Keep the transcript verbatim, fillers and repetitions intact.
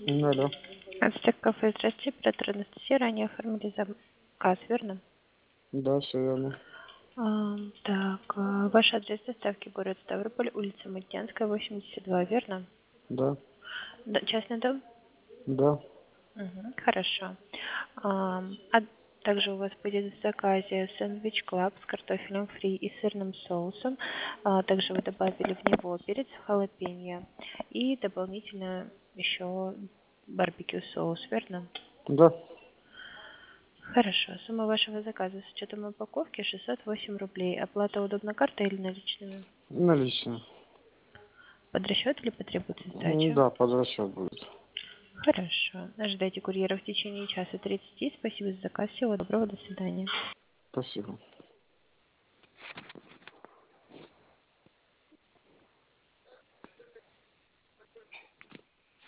Ну да. Ацтек кафе, здравствуйте, оператор Анастасия, ранее оформили заказ, верно? Да, все верно. А, так, а, ваш адрес доставки город Ставрополь, улица Мадьянская, восемьдесят два, верно? Да. Да, частный дом? Да. Мгм, хорошо. А, а также у вас будет в заказе сэндвич клаб с картофелем фри и сырным соусом. А, также вы добавили в него перец халапеньо и дополнительно еще барбекю соус, верно? Да. Хорошо. Сумма вашего заказа с учетом упаковки шестьсот восемь рублей. Оплата удобна картой или наличными? Налично. Под расчет или потребуется М, сдача? Да, под расчет будет. Хорошо. Ожидайте курьера в течение часа тридцати. Спасибо за заказ. Всего доброго. До свидания. Спасибо.